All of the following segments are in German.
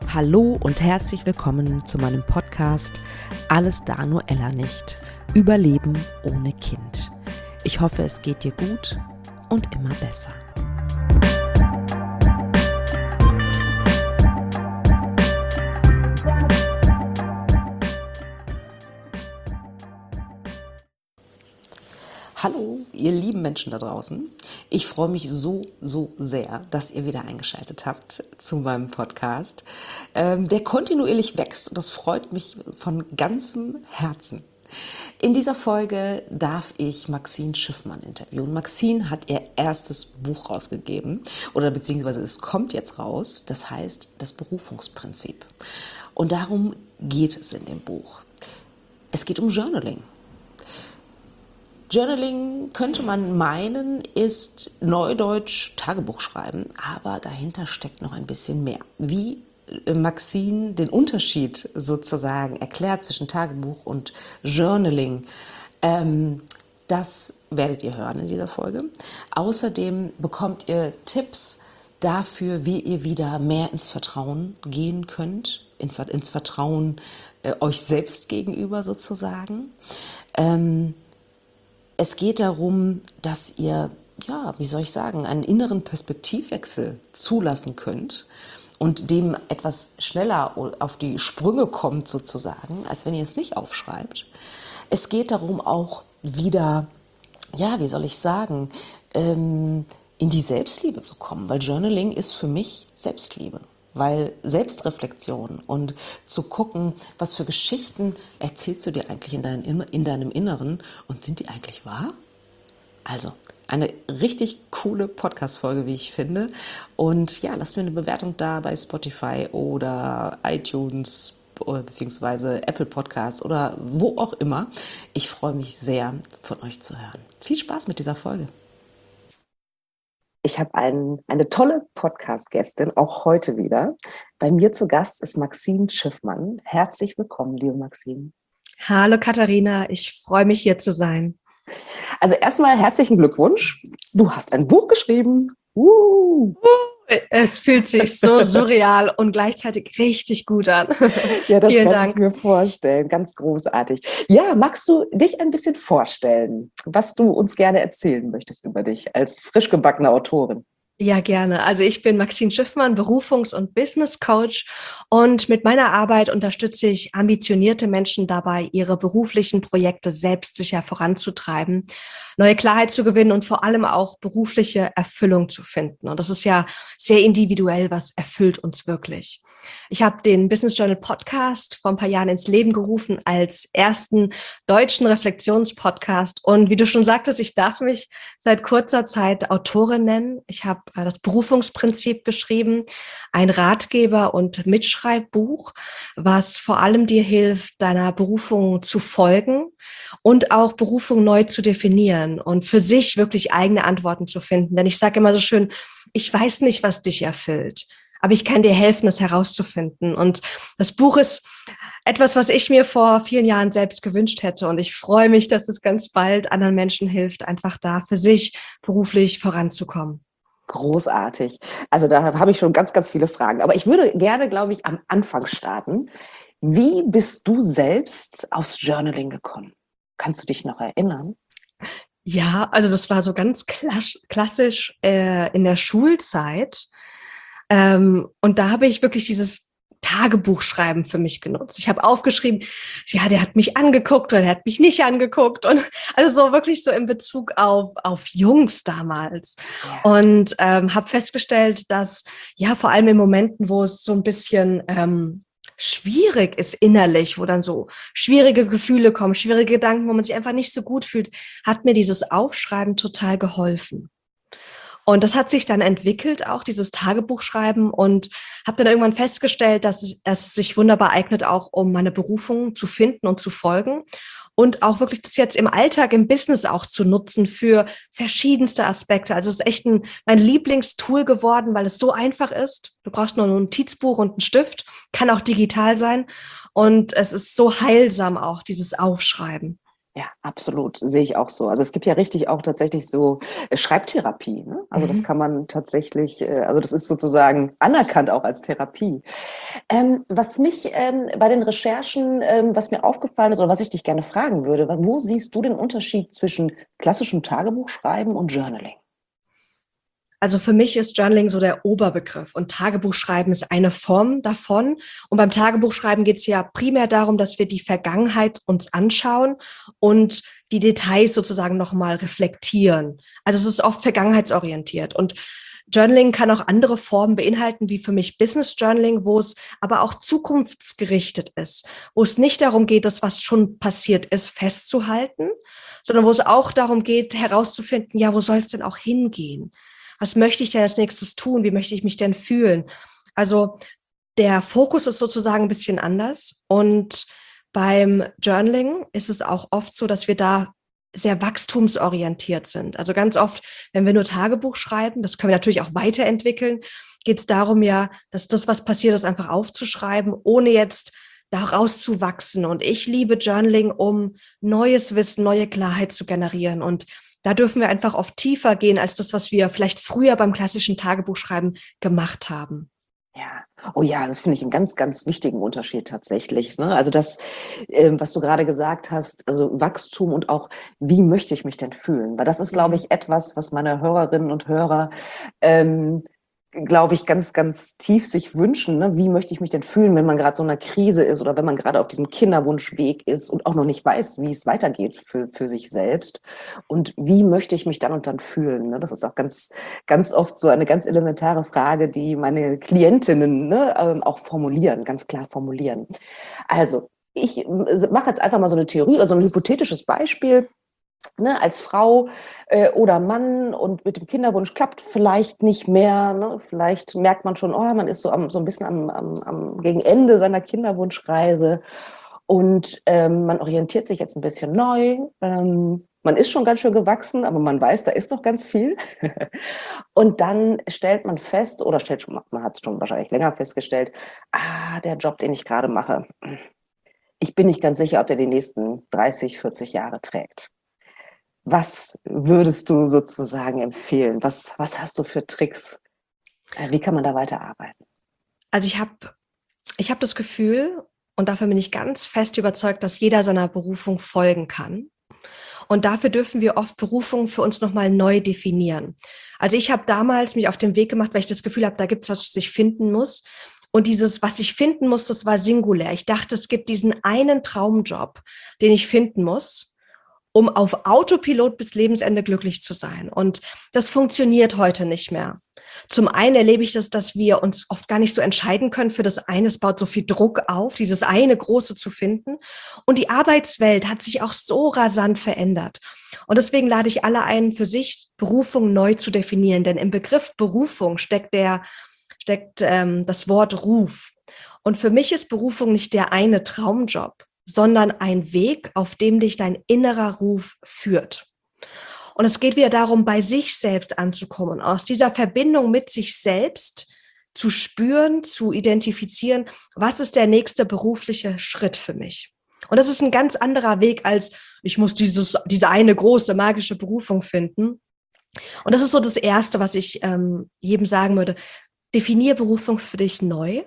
Hallo und herzlich willkommen zu meinem Podcast Alles da nur Ella nicht. Überleben ohne Kind. Ich hoffe, es geht dir gut und immer besser. Hallo, ihr lieben Menschen da draußen. Ich freue mich so sehr, dass ihr wieder eingeschaltet habt zu meinem Podcast, der kontinuierlich wächst und das freut mich von ganzem Herzen. In dieser Folge darf ich Maxine Schiffmann interviewen. Maxine hat ihr erstes Buch rausgegeben oder beziehungsweise es kommt jetzt raus, das heißt das Berufungsprinzip. Und darum geht es in dem Buch. Es geht um Journaling. Journaling könnte man meinen, ist Neudeutsch Tagebuch schreiben, aber dahinter steckt noch ein bisschen mehr. Wie Maxine den Unterschied sozusagen erklärt zwischen Tagebuch und Journaling, das werdet ihr hören in dieser Folge. Außerdem bekommt ihr Tipps dafür, wie ihr wieder mehr ins Vertrauen gehen könnt, ins Vertrauen euch selbst gegenüber sozusagen. Es geht darum, dass ihr, einen inneren Perspektivwechsel zulassen könnt und dem etwas schneller auf die Sprünge kommt sozusagen, als wenn ihr es nicht aufschreibt. Es geht darum auch wieder, in die Selbstliebe zu kommen, weil Journaling ist für mich Selbstliebe. Weil Selbstreflexion und zu gucken, was für Geschichten erzählst du dir eigentlich in deinem Inneren und sind die eigentlich wahr? Also eine richtig coole Podcast-Folge, wie ich finde. Und ja, lasst mir eine Bewertung da bei Spotify oder iTunes beziehungsweise Apple Podcasts oder wo auch immer. Ich freue mich sehr, von euch zu hören. Viel Spaß mit dieser Folge. Ich habe eine tolle Podcast-Gästin, auch heute wieder. Bei mir zu Gast ist Maxine Schiffmann. Herzlich willkommen, liebe Maxine. Hallo Katharina, ich freue mich hier zu sein. Also erstmal herzlichen Glückwunsch. Du hast ein Buch geschrieben. Es fühlt sich so surreal und gleichzeitig richtig gut an. Ja, das Vielen kann Dank. ich mir vorstellen. Ganz großartig. Ja, magst du dich ein bisschen vorstellen, was du uns gerne erzählen möchtest über dich als frisch gebackene Autorin? Ja, gerne. Also ich bin Maxine Schiffmann, Berufungs- und Business Coach und mit meiner Arbeit unterstütze ich ambitionierte Menschen dabei, ihre beruflichen Projekte selbstsicher voranzutreiben, neue Klarheit zu gewinnen und vor allem auch berufliche Erfüllung zu finden. Und das ist ja sehr individuell, was erfüllt uns wirklich. Ich habe den Business Journal Podcast vor ein paar Jahren ins Leben gerufen als ersten deutschen Reflexionspodcast. Und wie du schon sagtest, ich darf mich seit kurzer Zeit Autorin nennen. Ich habe das Berufungsprinzip geschrieben, ein Ratgeber- und Mitschreibbuch, was vor allem dir hilft, deiner Berufung zu folgen und auch Berufung neu zu definieren und für sich wirklich eigene Antworten zu finden. Denn ich sage immer so schön, ich weiß nicht, was dich erfüllt, aber ich kann dir helfen, es herauszufinden. Und das Buch ist etwas, was ich mir vor vielen Jahren selbst gewünscht hätte. Und ich freue mich, dass es ganz bald anderen Menschen hilft, einfach da für sich beruflich voranzukommen. Großartig. Also da habe ich schon ganz viele Fragen. Aber ich würde gerne, glaube ich, am Anfang starten. Wie bist du selbst aufs Journaling gekommen? Kannst du dich noch erinnern? Ja, also das war so ganz klassisch in der Schulzeit. Und da habe ich wirklich dieses Tagebuchschreiben für mich genutzt. Ich habe aufgeschrieben, ja, der hat mich angeguckt oder der hat mich nicht angeguckt. Und also so wirklich so in Bezug auf Jungs damals. Ja. Und habe festgestellt, dass ja vor allem in Momenten, wo es so ein bisschen schwierig ist innerlich, wo dann so schwierige Gefühle kommen, schwierige Gedanken, wo man sich einfach nicht so gut fühlt, hat mir dieses Aufschreiben total geholfen. Und das hat sich dann entwickelt, auch dieses Tagebuchschreiben, und habe dann irgendwann festgestellt, dass es sich wunderbar eignet, auch um meine Berufung zu finden und zu folgen und auch wirklich das jetzt im Alltag, im Business auch zu nutzen für verschiedenste Aspekte. Also es ist echt mein Lieblingstool geworden, weil es so einfach ist. Du brauchst nur ein Notizbuch und einen Stift, kann auch digital sein und es ist so heilsam auch, dieses Aufschreiben. Ja, absolut, sehe ich auch so. Also es gibt ja richtig auch tatsächlich so Schreibtherapie, ne? Also das Mhm. kann man tatsächlich, also das ist sozusagen anerkannt auch als Therapie. Was mich bei den Recherchen, was mir aufgefallen ist oder was ich dich gerne fragen würde, wo siehst du den Unterschied zwischen klassischem Tagebuchschreiben und Journaling? Also für mich ist Journaling so der Oberbegriff und Tagebuchschreiben ist eine Form davon. Und beim Tagebuchschreiben geht es ja primär darum, dass wir die Vergangenheit uns anschauen und die Details sozusagen nochmal reflektieren. Also es ist oft vergangenheitsorientiert. Und Journaling kann auch andere Formen beinhalten, wie für mich Business Journaling, wo es aber auch zukunftsgerichtet ist, wo es nicht darum geht, das, was schon passiert ist, festzuhalten, sondern wo es auch darum geht, herauszufinden, ja, wo soll es denn auch hingehen? Was möchte ich denn als nächstes tun? Wie möchte ich mich denn fühlen? Also der Fokus ist sozusagen ein bisschen anders. Und beim Journaling ist es auch oft so, dass wir da sehr wachstumsorientiert sind. Also ganz oft, wenn wir nur Tagebuch schreiben, das können wir natürlich auch weiterentwickeln, geht es darum ja, dass das, was passiert ist, einfach aufzuschreiben, ohne jetzt daraus zu wachsen. Und ich liebe Journaling, um neues Wissen, neue Klarheit zu generieren. Und da dürfen wir einfach oft tiefer gehen als das, was wir vielleicht früher beim klassischen Tagebuchschreiben gemacht haben. Ja, oh ja, das finde ich einen ganz, ganz wichtigen Unterschied tatsächlich, ne? Also das, was du gerade gesagt hast, also Wachstum und auch, wie möchte ich mich denn fühlen? Weil das ist, glaube Mhm. ich, etwas, was meine Hörerinnen und Hörer, ähm, glaube ich, ganz, ganz tief sich wünschen, ne? Wie möchte ich mich denn fühlen, wenn man gerade so in einer Krise ist oder wenn man gerade auf diesem Kinderwunschweg ist und auch noch nicht weiß, wie es weitergeht für sich selbst? Und wie möchte ich mich dann und dann fühlen, ne? Das ist auch ganz, ganz oft so eine ganz elementare Frage, die meine Klientinnen, ne, auch formulieren, ganz klar formulieren. Also, ich mache jetzt einfach mal so eine Theorie, also ein hypothetisches Beispiel. Ne, als Frau oder Mann und mit dem Kinderwunsch klappt vielleicht nicht mehr. Ne? Vielleicht merkt man schon, oh, man ist so ein bisschen gegen Ende seiner Kinderwunschreise und man orientiert sich jetzt ein bisschen neu. Man ist schon ganz schön gewachsen, aber man weiß, da ist noch ganz viel. Und dann stellt man fest, oder stellt schon, man hat es schon wahrscheinlich länger festgestellt, der Job, den ich gerade mache, ich bin nicht ganz sicher, ob der die nächsten 30, 40 Jahre trägt. Was würdest du sozusagen empfehlen? Was hast du für Tricks? Wie kann man da weiterarbeiten? Also ich hab das Gefühl, und dafür bin ich ganz fest überzeugt, dass jeder seiner Berufung folgen kann. Und dafür dürfen wir oft Berufungen für uns nochmal neu definieren. Also ich habe damals mich auf den Weg gemacht, weil ich das Gefühl habe, da gibt es was ich finden muss. Und dieses, was ich finden muss, das war singulär. Ich dachte, es gibt diesen einen Traumjob, den ich finden muss, um auf Autopilot bis Lebensende glücklich zu sein. Und das funktioniert heute nicht mehr. Zum einen erlebe ich das, dass wir uns oft gar nicht so entscheiden können für das eine. Es baut so viel Druck auf, dieses eine Große zu finden. Und die Arbeitswelt hat sich auch so rasant verändert. Und deswegen lade ich alle ein, für sich Berufung neu zu definieren. Denn im Begriff Berufung steckt das Wort Ruf. Und für mich ist Berufung nicht der eine Traumjob, sondern ein Weg, auf dem dich dein innerer Ruf führt. Und es geht wieder darum, bei sich selbst anzukommen, aus dieser Verbindung mit sich selbst zu spüren, zu identifizieren, was ist der nächste berufliche Schritt für mich. Und das ist ein ganz anderer Weg, als ich muss diese eine große magische Berufung finden. Und das ist so das Erste, was ich jedem sagen würde. Definier Berufung für dich neu.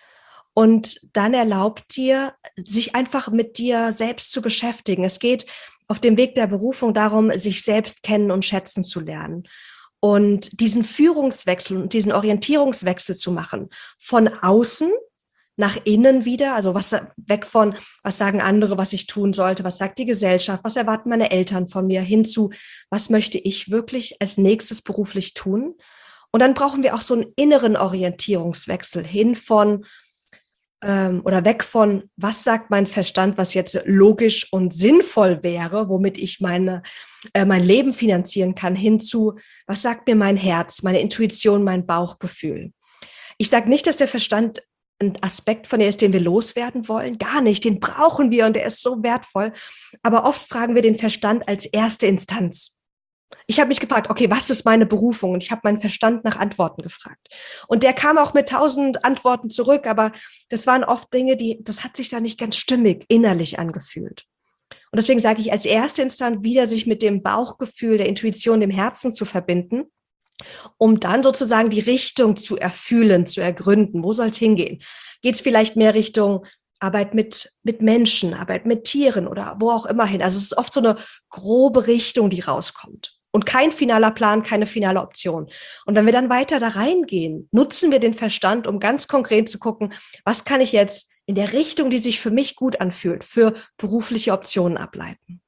Und dann erlaubt dir, sich einfach mit dir selbst zu beschäftigen. Es geht auf dem Weg der Berufung darum, sich selbst kennen und schätzen zu lernen. Und diesen Führungswechsel und diesen Orientierungswechsel zu machen. Von außen nach innen wieder, also weg von, was sagen andere, was ich tun sollte, was sagt die Gesellschaft, was erwarten meine Eltern von mir, hin zu, was möchte ich wirklich als nächstes beruflich tun. Und dann brauchen wir auch so einen inneren Orientierungswechsel hin von, oder weg von, was sagt mein Verstand, was jetzt logisch und sinnvoll wäre, womit ich mein Leben finanzieren kann, hin zu, was sagt mir mein Herz, meine Intuition, mein Bauchgefühl. Ich sage nicht, dass der Verstand ein Aspekt von der ist, den wir loswerden wollen. Gar nicht, den brauchen wir und der ist so wertvoll. Aber oft fragen wir den Verstand als erste Instanz. Ich habe mich gefragt, okay, was ist meine Berufung? Und ich habe meinen Verstand nach Antworten gefragt. Und der kam auch mit 1000 Antworten zurück, aber das waren oft Dinge, das hat sich da nicht ganz stimmig innerlich angefühlt. Und deswegen sage ich als erste Instanz wieder, sich mit dem Bauchgefühl, der Intuition, dem Herzen zu verbinden, um dann sozusagen die Richtung zu erfühlen, zu ergründen. Wo soll es hingehen? Geht es vielleicht mehr Richtung Arbeit mit Menschen, Arbeit mit Tieren oder wo auch immer hin? Also es ist oft so eine grobe Richtung, die rauskommt. Und kein finaler Plan, keine finale Option. Und wenn wir dann weiter da reingehen, nutzen wir den Verstand, um ganz konkret zu gucken, was kann ich jetzt in der Richtung, die sich für mich gut anfühlt, für berufliche Optionen ableiten.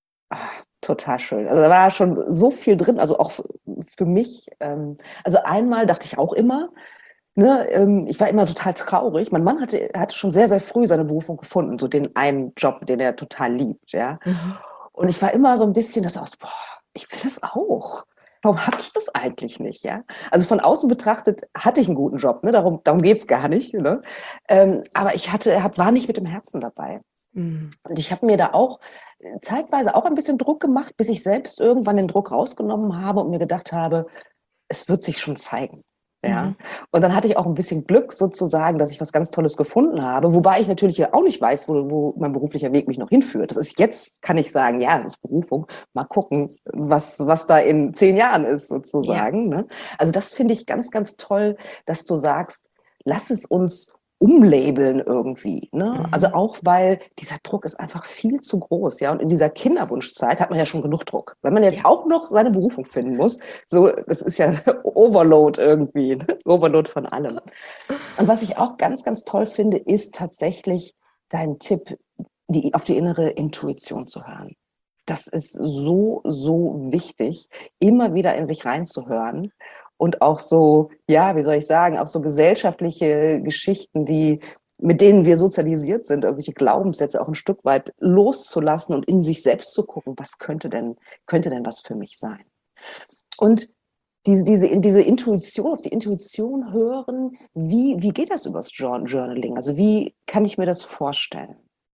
Total schön. Also da war schon so viel drin, also auch für mich. Also einmal dachte ich auch immer, ne, ich war immer total traurig. Mein Mann hatte schon sehr, sehr früh seine Berufung gefunden, so den einen Job, den er total liebt, ja. Mhm. Und ich war immer so ein bisschen, dachte aus, boah, ich will das auch. Warum habe ich das eigentlich nicht, ja? Also von außen betrachtet hatte ich einen guten Job, ne? Darum geht's gar nicht, ne? Aber ich war nicht mit dem Herzen dabei. Mhm. Und ich habe mir da auch zeitweise auch ein bisschen Druck gemacht, bis ich selbst irgendwann den Druck rausgenommen habe und mir gedacht habe, es wird sich schon zeigen. Ja. Mhm. Und dann hatte ich auch ein bisschen Glück sozusagen, dass ich was ganz Tolles gefunden habe, wobei ich natürlich ja auch nicht weiß, wo mein beruflicher Weg mich noch hinführt. Das ist jetzt, kann ich sagen, ja, es ist Berufung. Mal gucken, was da in 10 Jahren ist sozusagen. Ja. Ne? Also das finde ich ganz, ganz toll, dass du sagst, lass es uns umlabeln irgendwie. Ne? Also auch, weil dieser Druck ist einfach viel zu groß. Ja? Und in dieser Kinderwunschzeit hat man ja schon genug Druck. Wenn man jetzt auch noch seine Berufung finden muss, so, das ist ja Overload irgendwie, ne? Overload von allem. Und was ich auch ganz, ganz toll finde, ist tatsächlich dein Tipp, auf die innere Intuition zu hören. Das ist so, so wichtig, immer wieder in sich reinzuhören. Und auch so, ja, wie soll ich sagen, auch so gesellschaftliche Geschichten, mit denen wir sozialisiert sind, irgendwelche Glaubenssätze auch ein Stück weit loszulassen und in sich selbst zu gucken, was könnte denn was für mich sein? Und diese Intuition, auf die Intuition hören, wie geht das übers Journaling? Also wie kann ich mir das vorstellen?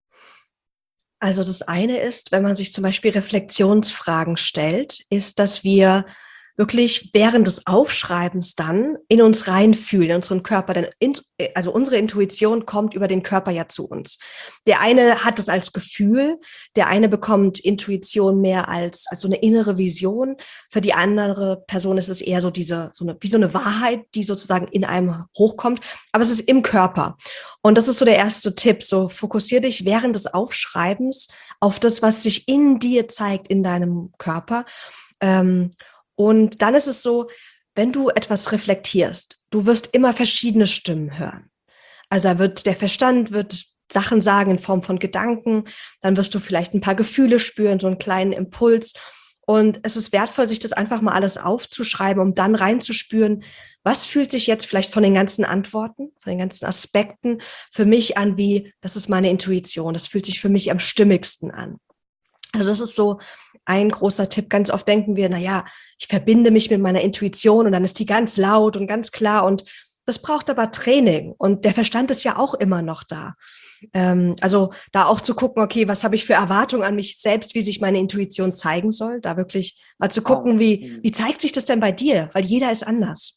Also das eine ist, wenn man sich zum Beispiel Reflexionsfragen stellt, ist, dass wir wirklich während des Aufschreibens dann in uns reinfühlen, in unseren Körper. Denn also unsere Intuition kommt über den Körper ja zu uns. Der eine hat es als Gefühl, der eine bekommt Intuition mehr als so eine innere Vision. Für die andere Person ist es eher so wie so eine Wahrheit, die sozusagen in einem hochkommt. Aber es ist im Körper. Und das ist so der erste Tipp. So fokussier dich während des Aufschreibens auf das, was sich in dir zeigt, in deinem Körper. Und dann ist es so, wenn du etwas reflektierst, du wirst immer verschiedene Stimmen hören. Also der Verstand wird Sachen sagen in Form von Gedanken, dann wirst du vielleicht ein paar Gefühle spüren, so einen kleinen Impuls. Und es ist wertvoll, sich das einfach mal alles aufzuschreiben, um dann reinzuspüren, was fühlt sich jetzt vielleicht von den ganzen Antworten, von den ganzen Aspekten für mich an, das ist meine Intuition, das fühlt sich für mich am stimmigsten an. Also das ist so ein großer Tipp. Ganz oft denken wir, ich verbinde mich mit meiner Intuition und dann ist die ganz laut und ganz klar und das braucht aber Training und der Verstand ist ja auch immer noch da. Also da auch zu gucken, okay, was habe ich für Erwartungen an mich selbst, wie sich meine Intuition zeigen soll, da wirklich mal zu gucken, wie zeigt sich das denn bei dir, weil jeder ist anders.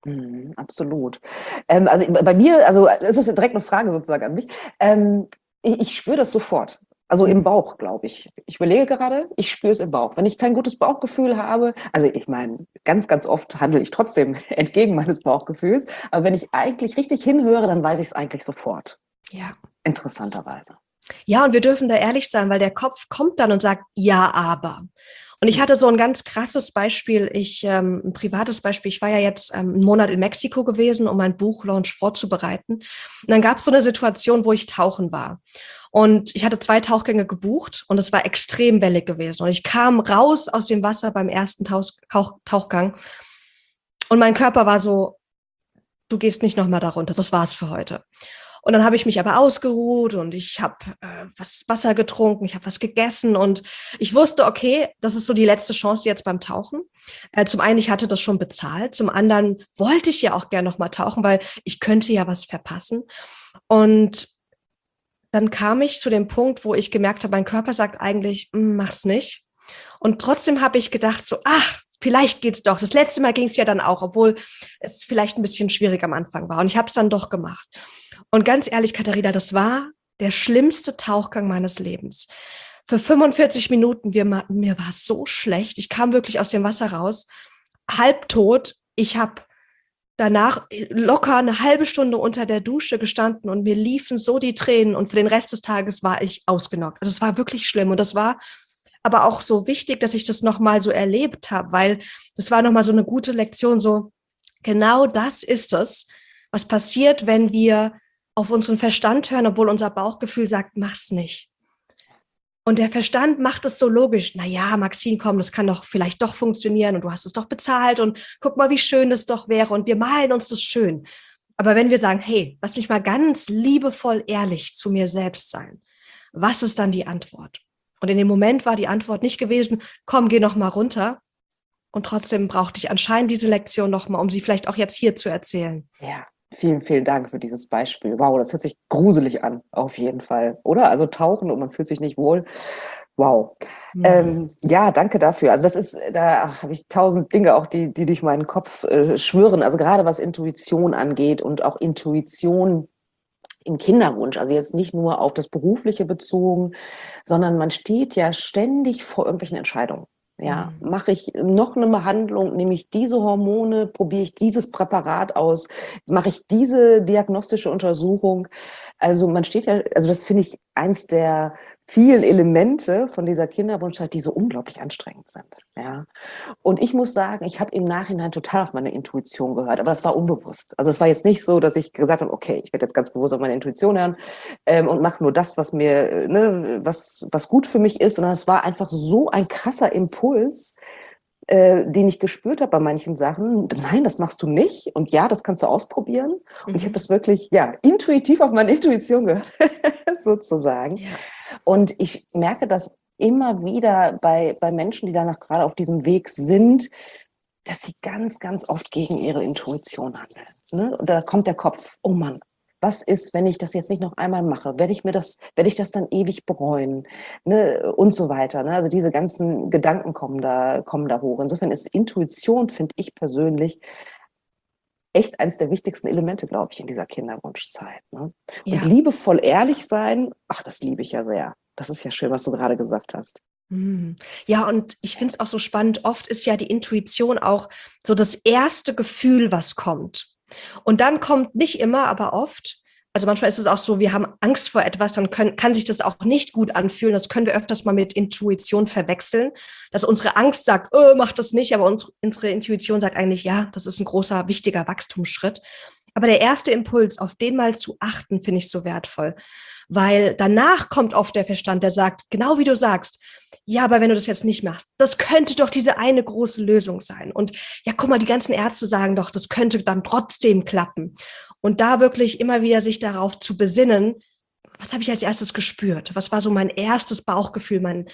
Absolut. Also bei mir, also ist das direkt eine Frage sozusagen an mich. Ich spüre das sofort. Also im Bauch, glaube ich. Ich überlege gerade, ich spüre es im Bauch. Wenn ich kein gutes Bauchgefühl habe, also ich meine, ganz, ganz oft handle ich trotzdem entgegen meines Bauchgefühls, aber wenn ich eigentlich richtig hinhöre, dann weiß ich es eigentlich sofort. Ja. Interessanterweise. Ja, und wir dürfen da ehrlich sein, weil der Kopf kommt dann und sagt, ja, aber. Und ich hatte so ein ganz krasses Beispiel, ein privates Beispiel. Ich war ja jetzt einen Monat in Mexiko gewesen, um meinen Buchlaunch vorzubereiten. Und dann gab es so eine Situation, wo ich tauchen war. Und ich hatte 2 Tauchgänge gebucht und es war extrem wellig gewesen. Und ich kam raus aus dem Wasser beim ersten Tauchgang und mein Körper war so, du gehst nicht nochmal darunter, das war's für heute. Und dann habe ich mich aber ausgeruht und ich habe Wasser getrunken, ich habe was gegessen und ich wusste, okay, das ist so die letzte Chance jetzt beim Tauchen. Zum einen, ich hatte das schon bezahlt, zum anderen wollte ich ja auch gerne nochmal tauchen, weil ich könnte ja was verpassen. Und dann kam ich zu dem Punkt, wo ich gemerkt habe, mein Körper sagt eigentlich, mach's nicht. Und trotzdem habe ich gedacht so, vielleicht geht's doch. Das letzte Mal ging es ja dann auch, obwohl es vielleicht ein bisschen schwierig am Anfang war. Und ich habe es dann doch gemacht. Und ganz ehrlich, Katharina, das war der schlimmste Tauchgang meines Lebens. für 45 Minuten, mir war so schlecht. Ich kam wirklich aus dem Wasser raus, halbtot. Ich habe danach locker eine halbe Stunde unter der Dusche gestanden und mir liefen so die Tränen und für den Rest des Tages war ich ausgenockt. Also es war wirklich schlimm und das war aber auch so wichtig, dass ich das nochmal so erlebt habe, weil das war nochmal so eine gute Lektion, so genau das ist es, was passiert, wenn wir auf unseren Verstand hören, obwohl unser Bauchgefühl sagt, mach's nicht. Und der Verstand macht es so logisch. Naja, Maxine, komm, das kann doch vielleicht doch funktionieren und du hast es doch bezahlt und guck mal, wie schön das doch wäre und wir malen uns das schön. Aber wenn wir sagen, hey, lass mich mal ganz liebevoll ehrlich zu mir selbst sein, was ist dann die Antwort? Und in dem Moment war die Antwort nicht gewesen, komm, geh noch mal runter. Und trotzdem brauchte ich anscheinend diese Lektion noch mal, um sie vielleicht auch jetzt hier zu erzählen. Ja, vielen, vielen Dank für dieses Beispiel. Wow, das hört sich gruselig an, auf jeden Fall, oder? Also tauchen und man fühlt sich nicht wohl. Wow. Ja, danke dafür. Also da habe ich 1000 Dinge auch, die durch meinen Kopf schwirren. Also gerade was Intuition angeht und auch Intuition im Kinderwunsch, also jetzt nicht nur auf das Berufliche bezogen, sondern man steht ja ständig vor irgendwelchen Entscheidungen. Ja, mache ich noch eine Behandlung, nehme ich diese Hormone, probiere ich dieses Präparat aus, mache ich diese diagnostische Untersuchung. Also man steht ja, also das finde ich eins der vielen Elemente von dieser Kinderwunschzeit, die so unglaublich anstrengend sind. Ja. Und ich muss sagen, ich habe im Nachhinein total auf meine Intuition gehört, aber das war unbewusst. Also es war jetzt nicht so, dass ich gesagt habe, okay, ich werde jetzt ganz bewusst auf meine Intuition hören und mache nur das, was mir, was gut für mich ist, sondern es war einfach so ein krasser Impuls, den ich gespürt habe bei manchen Sachen. Nein, das machst du nicht. Und ja, das kannst du ausprobieren. Und ich habe das wirklich, ja, intuitiv auf meine Intuition gehört, sozusagen. Ja. Und ich merke das immer wieder bei Menschen, die danach gerade auf diesem Weg sind, dass sie ganz, ganz oft gegen ihre Intuition handeln. Ne? Und da kommt der Kopf, oh Mann, was ist, wenn ich das jetzt nicht noch einmal mache? Werde ich das dann ewig bereuen? Ne? Und so weiter. Ne? Also diese ganzen Gedanken kommen da hoch. Insofern ist Intuition, finde ich persönlich, echt eines der wichtigsten Elemente, glaube ich, in dieser Kinderwunschzeit. Ne? Ja. Und liebevoll ehrlich sein, ach, das liebe ich ja sehr. Das ist ja schön, was du gerade gesagt hast. Ja, und ich finde es auch so spannend, oft ist ja die Intuition auch so das erste Gefühl, was kommt. Und dann kommt nicht immer, aber oft, also manchmal ist es auch so, wir haben Angst vor etwas, dann kann sich das auch nicht gut anfühlen. Das können wir öfters mal mit Intuition verwechseln, dass unsere Angst sagt, mach das nicht, aber unsere Intuition sagt eigentlich, ja, das ist ein großer, wichtiger Wachstumsschritt. Aber der erste Impuls, auf den mal zu achten, finde ich so wertvoll, weil danach kommt oft der Verstand, der sagt, genau wie du sagst, ja, aber wenn du das jetzt nicht machst, das könnte doch diese eine große Lösung sein. Und ja, guck mal, die ganzen Ärzte sagen doch, das könnte dann trotzdem klappen. Und da wirklich immer wieder sich darauf zu besinnen, was habe ich als erstes gespürt? Was war so mein erstes Bauchgefühl, mein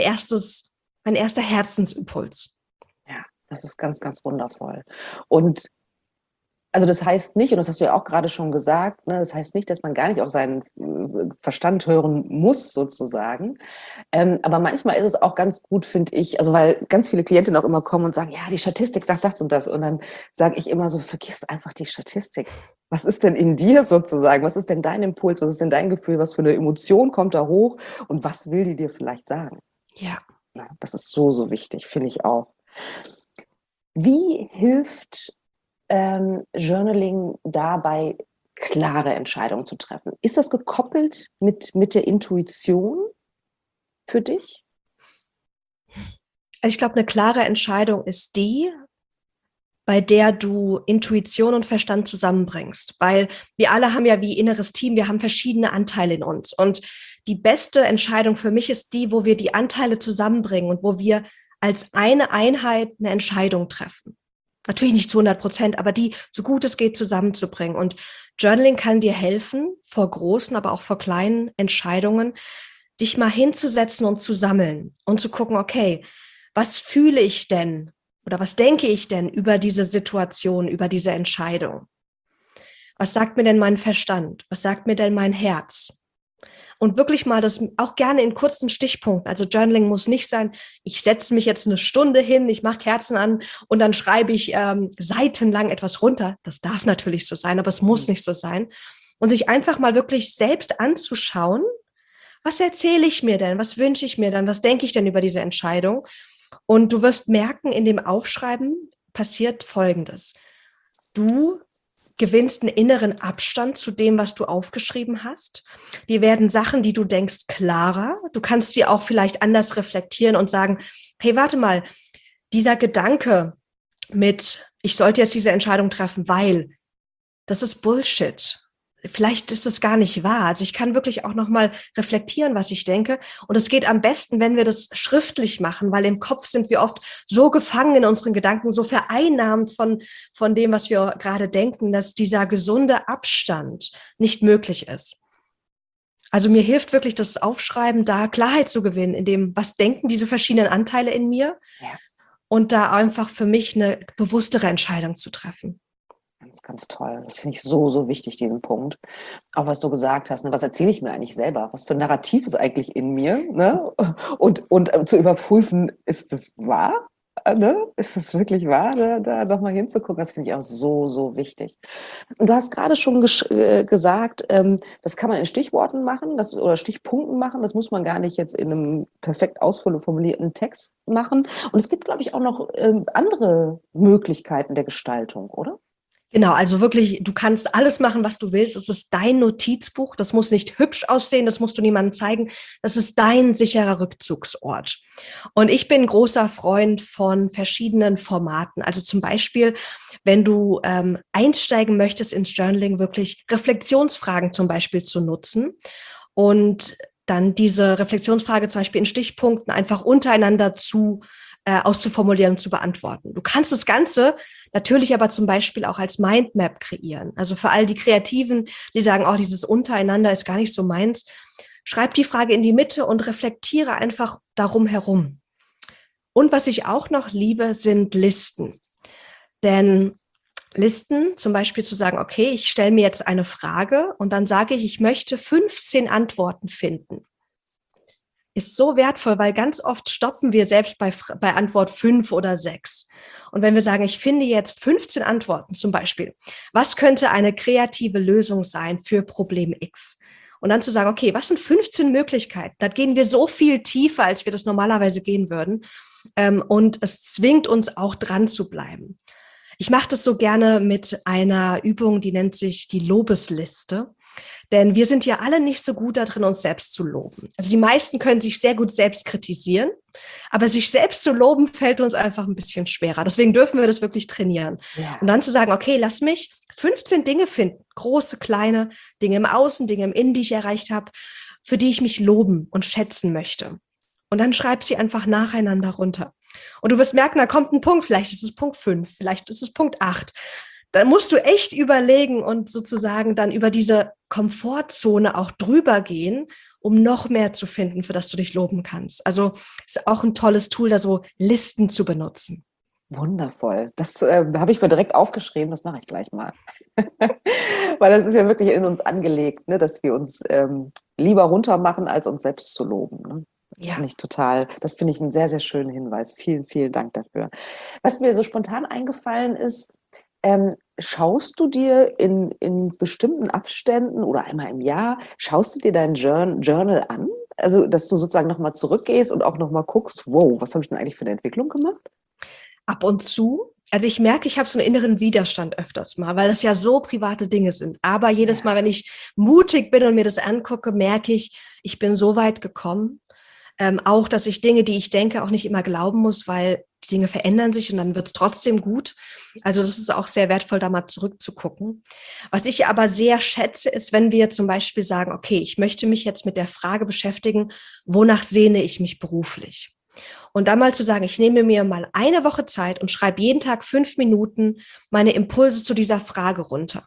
erster Herzensimpuls? Ja, das ist ganz, ganz wundervoll. Und also das heißt nicht, und das hast du ja auch gerade schon gesagt, ne, das heißt nicht, dass man gar nicht auf seinen Verstand hören muss, sozusagen. Aber manchmal ist es auch ganz gut, finde ich, also weil ganz viele Klientinnen auch immer kommen und sagen, ja, die Statistik sagt das und das. Und dann sage ich immer so, vergiss einfach die Statistik. Was ist denn in dir sozusagen? Was ist denn dein Impuls? Was ist denn dein Gefühl? Was für eine Emotion kommt da hoch? Und was will die dir vielleicht sagen? Ja. Ja, das ist so, so wichtig, finde ich auch. Wie hilft Journaling dabei, klare Entscheidungen zu treffen? Ist das gekoppelt mit der Intuition für dich? Ich glaube, eine klare Entscheidung ist die, bei der du Intuition und Verstand zusammenbringst. Weil wir alle haben ja wie inneres Team, wir haben verschiedene Anteile in uns. Und die beste Entscheidung für mich ist die, wo wir die Anteile zusammenbringen und wo wir als eine Einheit eine Entscheidung treffen. Natürlich nicht zu 100%, aber die, so gut es geht, zusammenzubringen. Und Journaling kann dir helfen, vor großen, aber auch vor kleinen Entscheidungen, dich mal hinzusetzen und zu sammeln und zu gucken, okay, was fühle ich denn oder was denke ich denn über diese Situation, über diese Entscheidung? Was sagt mir denn mein Verstand? Was sagt mir denn mein Herz? Und wirklich mal das auch gerne in kurzen Stichpunkten. Also Journaling muss nicht sein, ich setze mich jetzt eine Stunde hin, ich mache Kerzen an und dann schreibe ich seitenlang etwas runter. Das darf natürlich so sein, aber es muss nicht so sein. Und sich einfach mal wirklich selbst anzuschauen, Was erzähle ich mir denn? Was wünsche ich mir dann? Was denke ich denn über diese Entscheidung? Und du wirst merken, in dem Aufschreiben passiert Folgendes. Du gewinnst einen inneren Abstand zu dem, was du aufgeschrieben hast. Dir werden Sachen, die du denkst, klarer. Du kannst sie auch vielleicht anders reflektieren und sagen, hey, warte mal, dieser Gedanke mit, ich sollte jetzt diese Entscheidung treffen, weil das ist Bullshit. Vielleicht ist es gar nicht wahr. Also ich kann wirklich auch nochmal reflektieren, was ich denke. Und es geht am besten, wenn wir das schriftlich machen, weil im Kopf sind wir oft so gefangen in unseren Gedanken, so vereinnahmt von dem, was wir gerade denken, dass dieser gesunde Abstand nicht möglich ist. Also mir hilft wirklich das Aufschreiben, da Klarheit zu gewinnen, in dem, was denken diese verschiedenen Anteile in mir, Ja. und da einfach für mich eine bewusstere Entscheidung zu treffen. Ganz, ganz toll. Das finde ich so, so wichtig, diesen Punkt. Auch was du gesagt hast, ne? Was erzähle ich mir eigentlich selber? Was für ein Narrativ ist eigentlich in mir? Ne? Und zu überprüfen, ist es wahr? Ne? Ist es wirklich wahr? Da nochmal hinzugucken, das finde ich auch so, so wichtig. Und du hast gerade schon gesagt, das kann man in Stichworten machen oder Stichpunkten machen. Das muss man gar nicht jetzt in einem perfekt ausformulierten Text machen. Und es gibt, glaube ich, auch noch andere Möglichkeiten der Gestaltung, oder? Genau, also wirklich, du kannst alles machen, was du willst. Es ist dein Notizbuch. Das muss nicht hübsch aussehen, das musst du niemandem zeigen. Das ist dein sicherer Rückzugsort. Und ich bin großer Freund von verschiedenen Formaten. Also zum Beispiel, wenn du einsteigen möchtest ins Journaling, wirklich Reflexionsfragen zum Beispiel zu nutzen und dann diese Reflexionsfrage zum Beispiel in Stichpunkten einfach untereinander auszuformulieren und zu beantworten. Du kannst das Ganze natürlich aber zum Beispiel auch als Mindmap kreieren. Also für all die Kreativen, die sagen, oh, dieses Untereinander ist gar nicht so meins, schreib die Frage in die Mitte und reflektiere einfach darum herum. Und was ich auch noch liebe, sind Listen. Denn Listen, zum Beispiel zu sagen, okay, ich stelle mir jetzt eine Frage und dann sage ich möchte 15 Antworten finden, ist so wertvoll, weil ganz oft stoppen wir selbst bei Antwort 5 oder 6. Und wenn wir sagen, ich finde jetzt 15 Antworten zum Beispiel, was könnte eine kreative Lösung sein für Problem X? Und dann zu sagen, okay, was sind 15 Möglichkeiten? Da gehen wir so viel tiefer, als wir das normalerweise gehen würden. Und es zwingt uns auch dran zu bleiben. Ich mache das so gerne mit einer Übung, die nennt sich die Lobesliste. Denn wir sind ja alle nicht so gut darin, uns selbst zu loben. Also die meisten können sich sehr gut selbst kritisieren, aber sich selbst zu loben fällt uns einfach ein bisschen schwerer. Deswegen dürfen wir das wirklich trainieren. Ja. Und dann zu sagen, okay, lass mich 15 Dinge finden, große, kleine, Dinge im Außen, Dinge im Innen, die ich erreicht habe, für die ich mich loben und schätzen möchte. Und dann schreib sie einfach nacheinander runter. Und du wirst merken, da kommt ein Punkt, vielleicht ist es Punkt 5, vielleicht ist es Punkt 8. Dann musst du echt überlegen und sozusagen dann über diese Komfortzone auch drüber gehen, um noch mehr zu finden, für das du dich loben kannst. Also ist auch ein tolles Tool, da so Listen zu benutzen. Wundervoll. Das habe ich mir direkt aufgeschrieben, das mache ich gleich mal. Weil das ist ja wirklich in uns angelegt, ne, dass wir uns lieber runter machen, als uns selbst zu loben. Ne? Ja. Das finde ich einen sehr, sehr schönen Hinweis. Vielen, vielen Dank dafür. Was mir so spontan eingefallen ist, schaust du dir in bestimmten Abständen oder einmal im Jahr, schaust du dir dein Journal an? Also, dass du sozusagen nochmal zurückgehst und auch nochmal guckst, wow, was habe ich denn eigentlich für eine Entwicklung gemacht? Ab und zu. Also ich merke, ich habe so einen inneren Widerstand öfters mal, weil das ja so private Dinge sind. Aber jedes Mal, wenn ich mutig bin und mir das angucke, merke ich, ich bin so weit gekommen. Auch, dass ich Dinge, die ich denke, auch nicht immer glauben muss, weil die Dinge verändern sich und dann wird es trotzdem gut. Also das ist auch sehr wertvoll, da mal zurückzugucken. Was ich aber sehr schätze, ist, wenn wir zum Beispiel sagen, okay, ich möchte mich jetzt mit der Frage beschäftigen, wonach sehne ich mich beruflich? Und dann mal zu sagen, ich nehme mir mal eine Woche Zeit und schreibe jeden Tag 5 Minuten meine Impulse zu dieser Frage runter.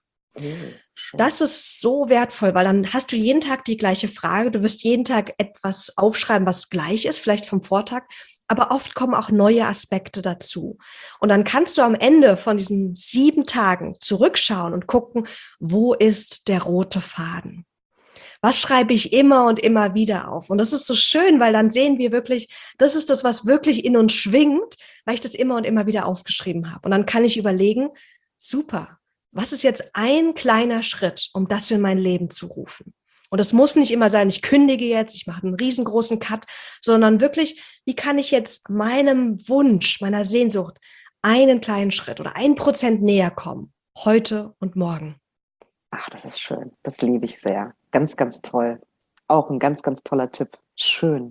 Das ist so wertvoll, weil dann hast du jeden Tag die gleiche Frage. Du wirst jeden Tag etwas aufschreiben, was gleich ist, vielleicht vom Vortag. Aber oft kommen auch neue Aspekte dazu. Und dann kannst du am Ende von diesen 7 Tagen zurückschauen und gucken, wo ist der rote Faden? Was schreibe ich immer und immer wieder auf? Und das ist so schön, weil dann sehen wir wirklich, das ist das, was wirklich in uns schwingt, weil ich das immer und immer wieder aufgeschrieben habe. Und dann kann ich überlegen, super, was ist jetzt ein kleiner Schritt, um das in mein Leben zu rufen? Und es muss nicht immer sein, ich kündige jetzt, ich mache einen riesengroßen Cut, sondern wirklich, wie kann ich jetzt meinem Wunsch, meiner Sehnsucht einen kleinen Schritt oder 1% näher kommen, heute und morgen. Ach, das ist schön. Das liebe ich sehr. Ganz, ganz toll. Auch ein ganz, ganz toller Tipp. Schön.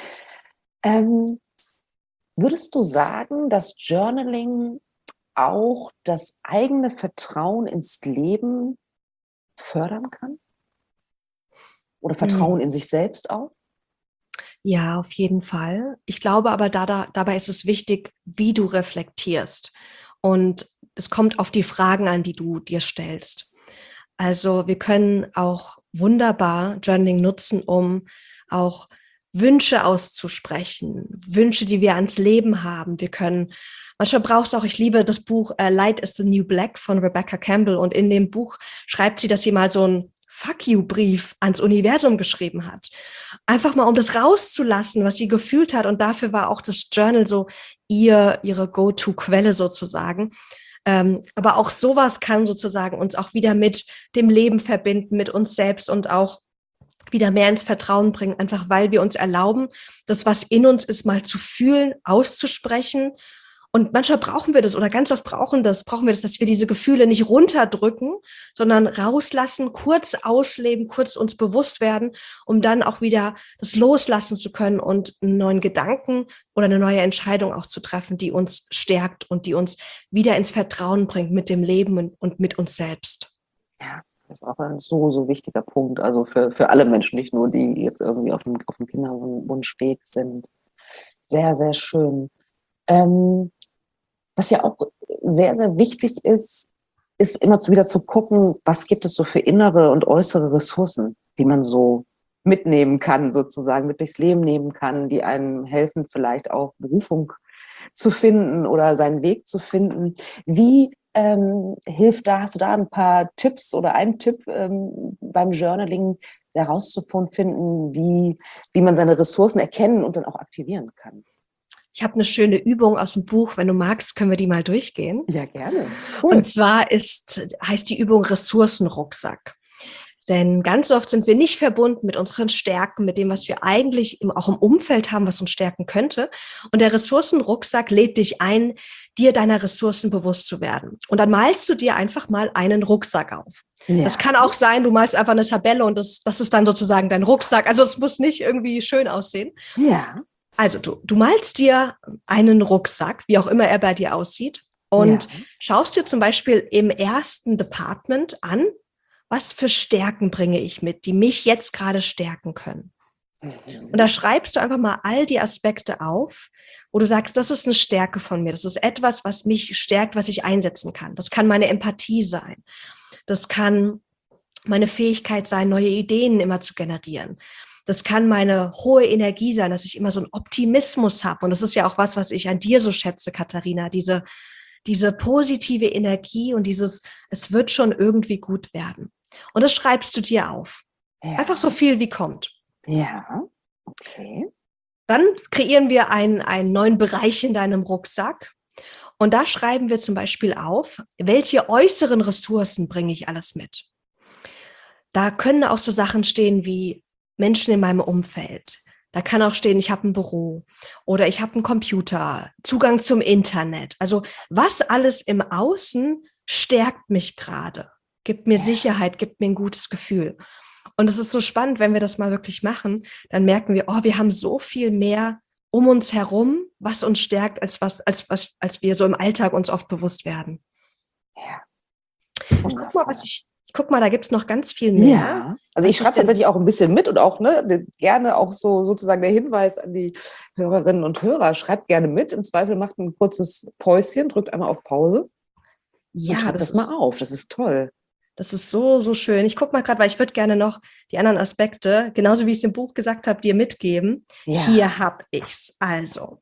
Würdest du sagen, dass Journaling auch das eigene Vertrauen ins Leben fördern kann? Oder Vertrauen in sich selbst auch? Ja, auf jeden Fall. Ich glaube aber, dabei ist es wichtig, wie du reflektierst. Und es kommt auf die Fragen an, die du dir stellst. Also wir können auch wunderbar Journaling nutzen, um auch Wünsche auszusprechen, Wünsche, die wir ans Leben haben. Manchmal brauchst du auch, ich liebe das Buch Light is the New Black von Rebecca Campbell, und in dem Buch schreibt sie, dass sie mal so einen Fuck-you-Brief ans Universum geschrieben hat. Einfach mal, um das rauszulassen, was sie gefühlt hat, und dafür war auch das Journal so ihre Go-to-Quelle sozusagen. Aber auch sowas kann sozusagen uns auch wieder mit dem Leben verbinden, mit uns selbst, und auch wieder mehr ins Vertrauen bringen, einfach weil wir uns erlauben, das, was in uns ist, mal zu fühlen, auszusprechen. Und manchmal brauchen wir das, oder ganz oft brauchen wir das, dass wir diese Gefühle nicht runterdrücken, sondern rauslassen, kurz ausleben, kurz uns bewusst werden, um dann auch wieder das loslassen zu können und einen neuen Gedanken oder eine neue Entscheidung auch zu treffen, die uns stärkt und die uns wieder ins Vertrauen bringt mit dem Leben und mit uns selbst. Ja, das ist auch ein so, so wichtiger Punkt. Also für alle Menschen, nicht nur die jetzt irgendwie auf dem Kinderwunschweg sind. Sehr, sehr schön. Was ja auch sehr, sehr wichtig ist, ist immer wieder zu gucken, was gibt es so für innere und äußere Ressourcen, die man so mitnehmen kann, sozusagen mit durchs Leben nehmen kann, die einem helfen, vielleicht auch Berufung zu finden oder seinen Weg zu finden. Wie hast du da ein paar Tipps oder einen Tipp beim Journaling herauszufinden, wie man seine Ressourcen erkennen und dann auch aktivieren kann? Ich habe eine schöne Übung aus dem Buch. Wenn du magst, können wir die mal durchgehen. Ja, gerne. Cool. Und zwar heißt die Übung Ressourcenrucksack. Denn ganz oft sind wir nicht verbunden mit unseren Stärken, mit dem, was wir eigentlich auch im Umfeld haben, was uns stärken könnte. Und der Ressourcenrucksack lädt dich ein, dir deiner Ressourcen bewusst zu werden. Und dann malst du dir einfach mal einen Rucksack auf. Ja. Das kann auch sein, du malst einfach eine Tabelle und das ist dann sozusagen dein Rucksack. Also es muss nicht irgendwie schön aussehen. Ja. Also du malst dir einen Rucksack, wie auch immer er bei dir aussieht, und schaust dir zum Beispiel im ersten Department an, was für Stärken bringe ich mit, die mich jetzt gerade stärken können. Und da schreibst du einfach mal all die Aspekte auf, wo du sagst, das ist eine Stärke von mir, das ist etwas, was mich stärkt, was ich einsetzen kann. Das kann meine Empathie sein, das kann meine Fähigkeit sein, neue Ideen immer zu generieren. Das kann meine hohe Energie sein, dass ich immer so einen Optimismus habe. Und das ist ja auch was ich an dir so schätze, Katharina, diese positive Energie und es wird schon irgendwie gut werden. Und das schreibst du dir auf. Ja. Einfach so viel wie kommt. Ja, okay. Dann kreieren wir einen neuen Bereich in deinem Rucksack. Und da schreiben wir zum Beispiel auf, welche äußeren Ressourcen bringe ich alles mit. Da können auch so Sachen stehen wie Menschen in meinem Umfeld. Da kann auch stehen, ich habe ein Büro oder ich habe einen Computer, Zugang zum Internet. Also was alles im Außen stärkt mich gerade, gibt mir Sicherheit, gibt mir ein gutes Gefühl. Und es ist so spannend, wenn wir das mal wirklich machen, dann merken wir, wir haben so viel mehr um uns herum, was uns stärkt, als wir so im Alltag uns oft bewusst werden. Ja. Und guck mal, da gibt es noch ganz viel mehr. Ja, also ich schreibe tatsächlich auch ein bisschen mit und auch gerne auch so sozusagen der Hinweis an die Hörerinnen und Hörer, schreibt gerne mit. Im Zweifel macht ein kurzes Päuschen, drückt einmal auf Pause. Ja, und schreibt das mal auf, das ist toll. Das ist so, so schön. Ich gucke mal gerade, weil ich würde gerne noch die anderen Aspekte, genauso wie ich es im Buch gesagt habe, dir mitgeben. Ja. Hier habe ich es. Also,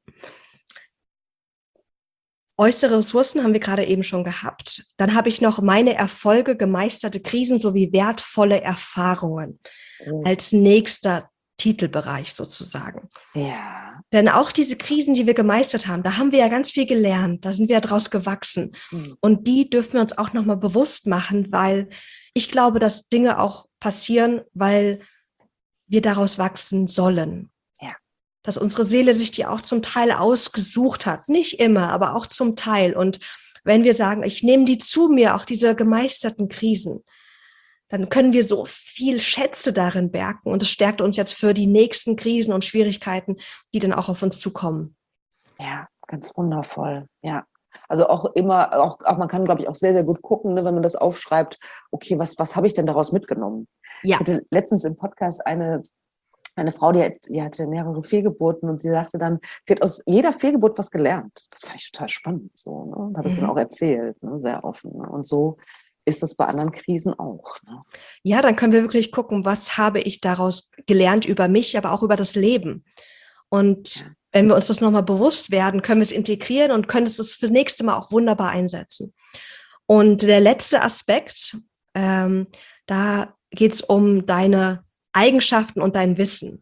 äußere Ressourcen haben wir gerade eben schon gehabt. Dann habe ich noch meine Erfolge, gemeisterte Krisen sowie wertvolle Erfahrungen als nächster Titelbereich sozusagen. Ja. Denn auch diese Krisen, die wir gemeistert haben, da haben wir ja ganz viel gelernt, da sind wir ja draus gewachsen. Und die dürfen wir uns auch nochmal bewusst machen, weil ich glaube, dass Dinge auch passieren, weil wir daraus wachsen sollen. Ja. Dass unsere Seele sich die auch zum Teil ausgesucht hat. Nicht immer, aber auch zum Teil. Und wenn wir sagen, ich nehme die zu mir, auch diese gemeisterten Krisen, dann können wir so viel Schätze darin bergen. Und es stärkt uns jetzt für die nächsten Krisen und Schwierigkeiten, die dann auch auf uns zukommen. Ja, ganz wundervoll. Ja. Also auch immer, auch man kann, glaube ich, auch sehr, sehr gut gucken, ne, wenn man das aufschreibt, okay, was habe ich denn daraus mitgenommen? Ja. Ich hatte letztens im Podcast eine Frau, die hatte mehrere Fehlgeburten und sie sagte dann, sie hat aus jeder Fehlgeburt was gelernt. Das fand ich total spannend so, ne? Und hat es dann auch erzählt, ne? Sehr offen. Ne? Und so ist es bei anderen Krisen auch. Ne? Ja, dann können wir wirklich gucken, was habe ich daraus gelernt über mich, aber auch über das Leben. Und wenn wir uns das nochmal bewusst werden, können wir es integrieren und können es für das nächste Mal auch wunderbar einsetzen. Und der letzte Aspekt, da geht es um deine Eigenschaften und dein Wissen.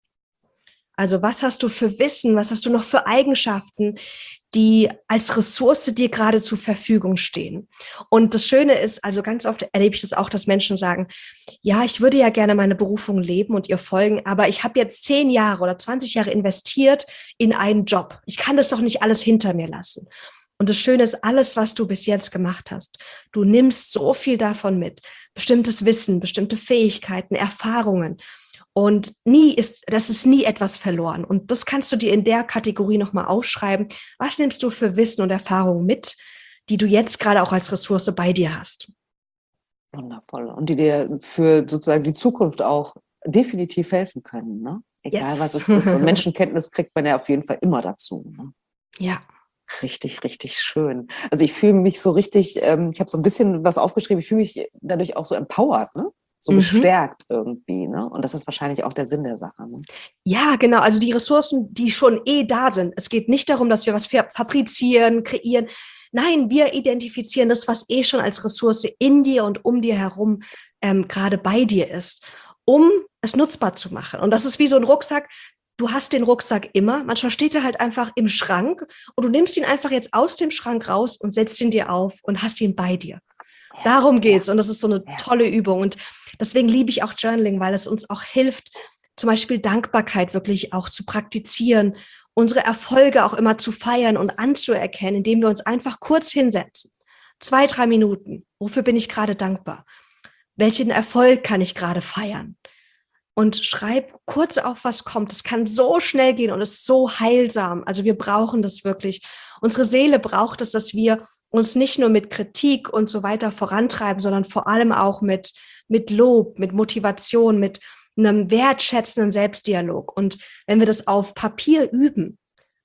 Also was hast du für Wissen, was hast du noch für Eigenschaften, die als Ressource dir gerade zur Verfügung stehen? Und das Schöne ist, also ganz oft erlebe ich das auch, dass Menschen sagen, ja, ich würde ja gerne meine Berufung leben und ihr folgen, aber ich habe jetzt 10 Jahre oder 20 Jahre investiert in einen Job. Ich kann das doch nicht alles hinter mir lassen. Und das Schöne ist, alles, was du bis jetzt gemacht hast, du nimmst so viel davon mit. Bestimmtes Wissen, bestimmte Fähigkeiten, Erfahrungen. Und das ist nie etwas verloren. Und das kannst du dir in der Kategorie nochmal aufschreiben. Was nimmst du für Wissen und Erfahrungen mit, die du jetzt gerade auch als Ressource bei dir hast? Wundervoll. Und die dir für sozusagen die Zukunft auch definitiv helfen können. Ne? Egal was es ist. Und Menschenkenntnis kriegt man ja auf jeden Fall immer dazu. Ne? Ja. Richtig, richtig schön. Also ich fühle mich so richtig, ich habe so ein bisschen was aufgeschrieben, ich fühle mich dadurch auch so empowered, ne? So gestärkt irgendwie, ne? Und das ist wahrscheinlich auch der Sinn der Sache. Ne? Ja, genau. Also die Ressourcen, die schon da sind. Es geht nicht darum, dass wir was fabrizieren, kreieren. Nein, wir identifizieren das, was schon als Ressource in dir und um dir herum gerade bei dir ist, um es nutzbar zu machen. Und das ist wie so ein Rucksack. Du hast den Rucksack immer. Manchmal steht er halt einfach im Schrank und du nimmst ihn einfach jetzt aus dem Schrank raus und setzt ihn dir auf und hast ihn bei dir. Darum geht's. Und das ist so eine tolle Übung. Und deswegen liebe ich auch Journaling, weil es uns auch hilft, zum Beispiel Dankbarkeit wirklich auch zu praktizieren, unsere Erfolge auch immer zu feiern und anzuerkennen, indem wir uns einfach kurz hinsetzen. 2, 3 Minuten. Wofür bin ich gerade dankbar? Welchen Erfolg kann ich gerade feiern? Und schreib kurz auf, was kommt. Es kann so schnell gehen und ist so heilsam. Also wir brauchen das wirklich. Unsere Seele braucht es, dass wir uns nicht nur mit Kritik und so weiter vorantreiben, sondern vor allem auch mit Lob, mit Motivation, mit einem wertschätzenden Selbstdialog. Und wenn wir das auf Papier üben,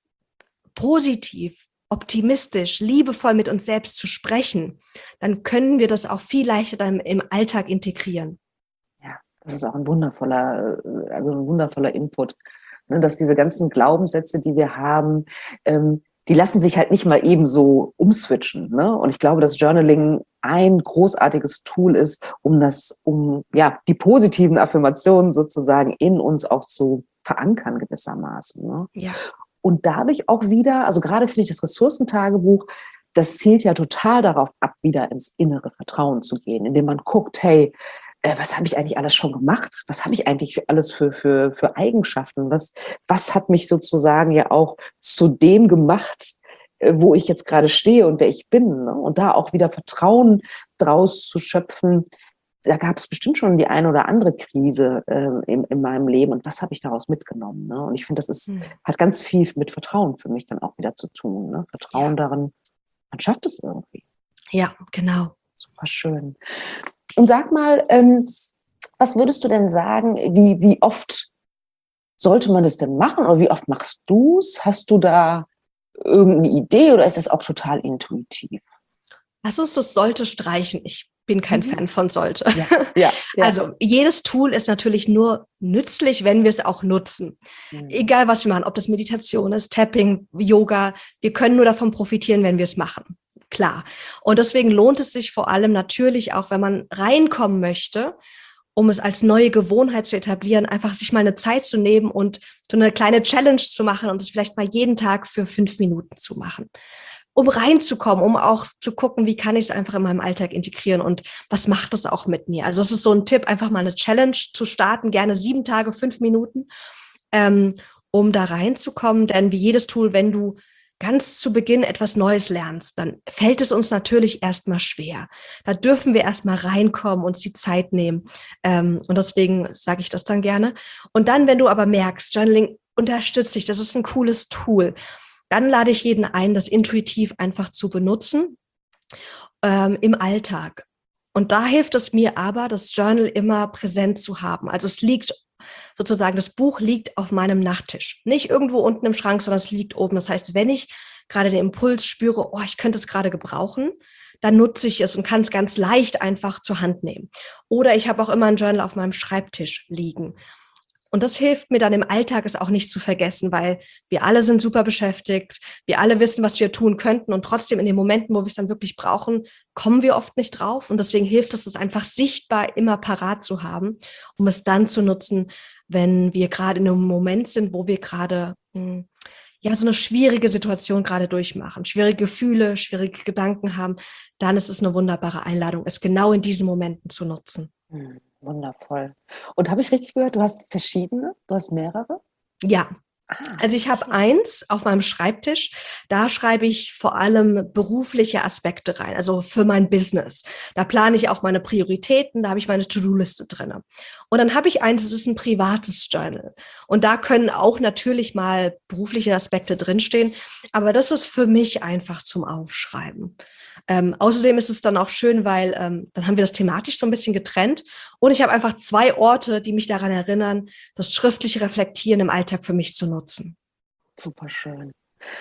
positiv, optimistisch, liebevoll mit uns selbst zu sprechen, dann können wir das auch viel leichter dann im Alltag integrieren. Das ist auch ein wundervoller Input, ne, dass diese ganzen Glaubenssätze, die wir haben, die lassen sich halt nicht mal eben so umswitchen. Ne? Und ich glaube, dass Journaling ein großartiges Tool ist, um die positiven Affirmationen sozusagen in uns auch zu verankern gewissermaßen. Ne? Ja. Und dadurch auch wieder, also gerade finde ich das Ressourcentagebuch, das zielt ja total darauf ab, wieder ins innere Vertrauen zu gehen, indem man guckt, hey, was habe ich eigentlich alles schon gemacht? Was habe ich eigentlich alles für Eigenschaften? Was hat mich sozusagen ja auch zu dem gemacht, wo ich jetzt gerade stehe und wer ich bin? Ne? Und da auch wieder Vertrauen draus zu schöpfen. Da gab es bestimmt schon die eine oder andere Krise in meinem Leben. Und was habe ich daraus mitgenommen? Ne? Und ich finde, hat ganz viel mit Vertrauen für mich dann auch wieder zu tun. Ne? Vertrauen darin, man schafft es irgendwie. Ja, genau. Super schön. Und sag mal, was würdest du denn sagen, wie oft sollte man das denn machen oder wie oft machst du es? Hast du da irgendeine Idee oder ist das auch total intuitiv? Lass uns das sollte streichen. Ich bin kein Fan von sollte. Ja. Also jedes Tool ist natürlich nur nützlich, wenn wir es auch nutzen. Egal, was wir machen, ob das Meditation ist, Tapping, Yoga, wir können nur davon profitieren, wenn wir es machen. Klar. Und deswegen lohnt es sich vor allem natürlich auch, wenn man reinkommen möchte, um es als neue Gewohnheit zu etablieren, einfach sich mal eine Zeit zu nehmen und so eine kleine Challenge zu machen und es vielleicht mal jeden Tag für 5 Minuten zu machen. um reinzukommen, um auch zu gucken, wie kann ich es einfach in meinem Alltag integrieren und was macht es auch mit mir. Also das ist so ein Tipp, einfach mal eine Challenge zu starten, gerne 7 Tage, 5 Minuten, um da reinzukommen. Denn wie jedes Tool, wenn du ganz zu Beginn etwas Neues lernst, dann fällt es uns natürlich erstmal schwer. Da dürfen wir erstmal reinkommen, uns die Zeit nehmen. Und deswegen sage ich das dann gerne. Und dann, wenn du aber merkst, Journaling unterstützt dich, das ist ein cooles Tool, dann lade ich jeden ein, das intuitiv einfach zu benutzen im Alltag. Und da hilft es mir aber, das Journal immer präsent zu haben. Also es liegt sozusagen, das Buch liegt auf meinem Nachttisch. Nicht irgendwo unten im Schrank, sondern es liegt oben. Das heißt, wenn ich gerade den Impuls spüre, oh, ich könnte es gerade gebrauchen, dann nutze ich es und kann es ganz leicht einfach zur Hand nehmen. Oder ich habe auch immer ein Journal auf meinem Schreibtisch liegen. Und das hilft mir dann im Alltag, es auch nicht zu vergessen, weil wir alle sind super beschäftigt, wir alle wissen, was wir tun könnten und trotzdem in den Momenten, wo wir es dann wirklich brauchen, kommen wir oft nicht drauf. Und deswegen hilft es einfach sichtbar immer parat zu haben, um es dann zu nutzen, wenn wir gerade in einem Moment sind, wo wir gerade so eine schwierige Situation gerade durchmachen, schwierige Gefühle, schwierige Gedanken haben, dann ist es eine wunderbare Einladung, es genau in diesen Momenten zu nutzen. Wundervoll. Und habe ich richtig gehört, du hast mehrere? Ja. Also ich habe eins auf meinem Schreibtisch, da schreibe ich vor allem berufliche Aspekte rein, also für mein Business. Da plane ich auch meine Prioritäten, da habe ich meine To-Do-Liste drin. Und dann habe ich eins, das ist ein privates Journal. Und da können auch natürlich mal berufliche Aspekte drinstehen, aber das ist für mich einfach zum Aufschreiben. Außerdem ist es dann auch schön, weil dann haben wir das thematisch so ein bisschen getrennt und ich habe einfach 2 Orte, die mich daran erinnern, das schriftliche Reflektieren im Alltag für mich zu nutzen. Super schön.